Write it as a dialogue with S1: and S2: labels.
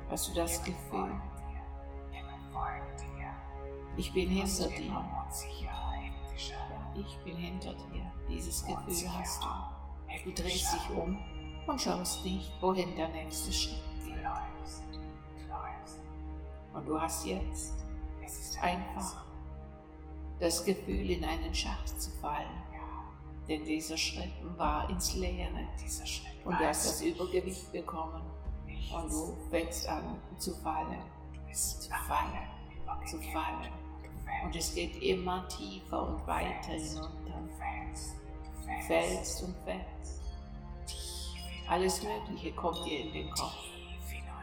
S1: Hast du das Gefühl? Ich bin hinter dir. Ja, ich bin hinter dir. Dieses Gefühl hast du. Du drehst dich um und schaust nicht, wohin der nächste Schritt geht. Und du hast jetzt einfach das Gefühl, in einen Schacht zu fallen. Denn dieser Schritt war ins Leere. Und du hast das Übergewicht bekommen. Und du fängst an zu fallen. Zu fallen. Und es geht immer tiefer und weiter hinunter. Du fällst und fällst. Alles Mögliche kommt dir in den Kopf.